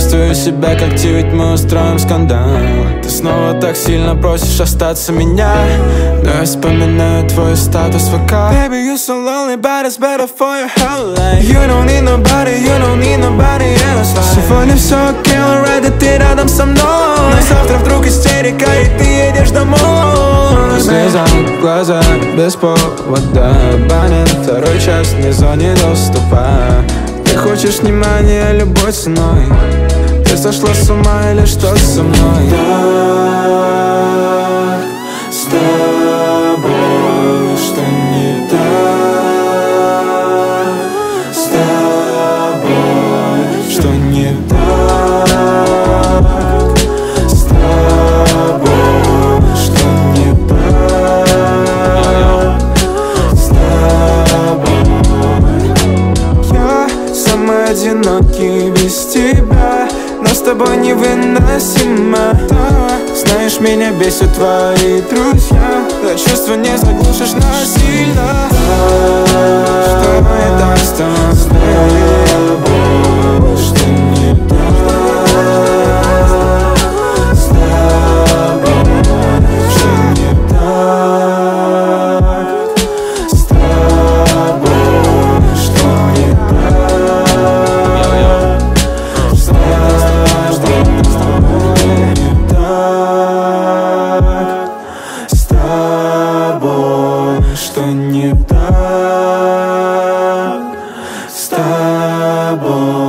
чувствую себя как ты, ведь мы устроим скандал. Ты снова так сильно просишь остаться меня, но я вспоминаю твой статус в ВК. Baby, you're so lonely, but it's better for your whole life. You don't need nobody, you don't need nobody else. Сегодня все окей, alright, ты рядом со мной. Но завтра вдруг истерика, и ты едешь домой. Слезам глаза без повода, банят второй час, не зоне доступа. Ты хочешь внимания любой ценой. Ты сошла с ума или что со мной? Так с тобой, что не так? С тобой, что не так? С тобой, что не так? С тобой. Я самый одинокий без тебя, но с тобой невыносимо. Знаешь, меня бесят твои друзья, да чувства не заглушишь насильно. Что не так с тобой, что не так? С тобой, что не так? С тобой, что не так? С тобой, что не так? С тобой.